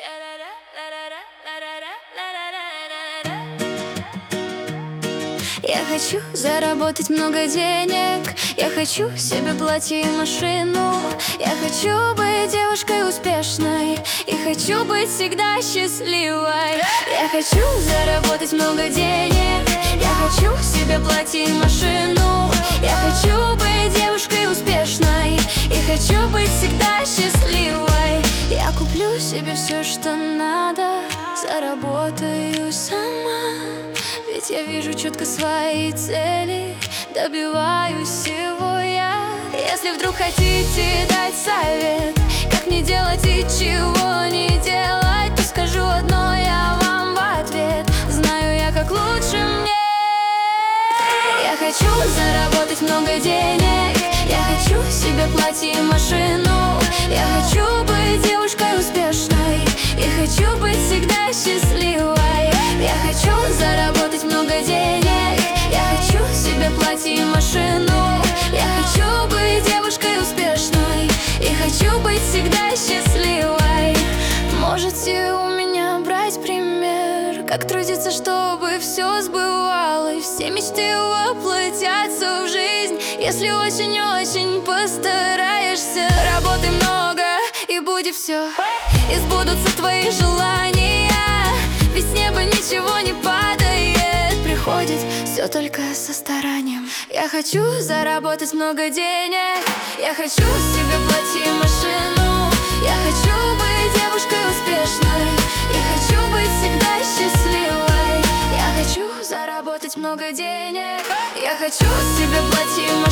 Я хочу заработать много денег, я хочу себе платье и машину. Я хочу быть девушкой успешной и хочу быть всегда счастливой. Я хочу заработать много денег, я хочу себе платье и машину. Я хочу быть девушкой успешной и хочу быть всегда счастливой. Я куплю себе все, что надо, заработаю сама. Ведь я вижу четко свои цели, добиваюсь всего я. Если вдруг хотите дать совет, как не делать и чего не делать, то скажу одно я вам в ответ: знаю я, как лучше мне. Я хочу заработать много денег, я хочу себе платье и машину. Я хочу быть девушкой успешной и хочу быть всегда счастливой. Я хочу заработать много денег, я хочу себе платье и машину. Я хочу быть девушкой успешной и хочу быть всегда счастливой. Можете у меня брать пример, как трудиться, чтобы все сбывалось. Все мечты воплотятся в жизнь, если очень-очень постараешься. Работы много и будет все, и сбудутся твои желания. Ведь с неба ничего не падает, приходит все только со старанием. Я хочу заработать много денег, я хочу себе платье и машину. Я хочу быть девушкой успешной и хочу быть всегда счастливой. Я хочу заработать много денег, я хочу себе платье и машину.